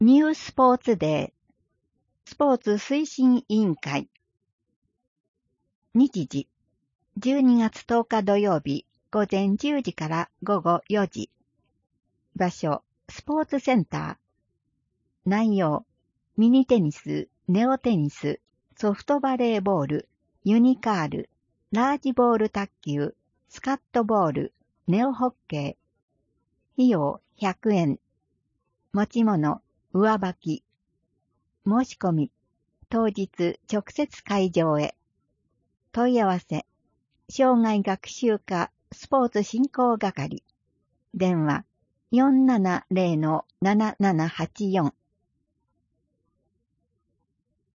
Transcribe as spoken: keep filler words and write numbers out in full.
ニュースポーツデー、スポーツ推進委員会。日時、じゅうにがつとおか土曜日、午前じゅうじから午後よじ。場所、スポーツセンター。内容、ミニテニス、ネオテニス、ソフトバレーボール、ユニカール、ラージボール卓球、スカットボール、ネオホッケー。費用ひゃくえん。持ち物、上履き。申し込み、当日直接会場へ。問い合わせ、障害学習課スポーツ振興係。電話 よんななゼロのななななはちよん。